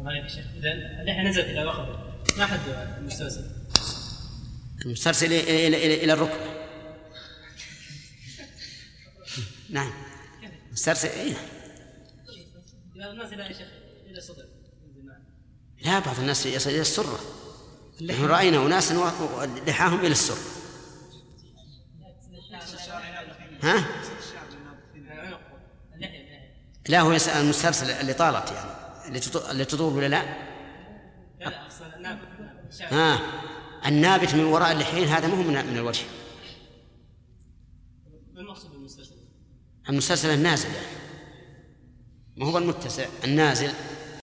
إذا اللحية نزلت إلى الركبة ما حد المسترسل؟ المسترسل إلى الركبة. نعم مسترسل إيه؟ الناس إلى الصدر. لا بعض الناس يصل إلى السرة. نحن رأينا أناس لحاهم إلى السر. ها؟ لا هو يسأل المسترسل اللي طالت يعني اللي تطول ولا لا؟ النابت من وراء اللحيين هذا مو من الوجه. ما المقصود بالمسترسل؟ المسترسل النازل يعني ما هو المتسع النازل.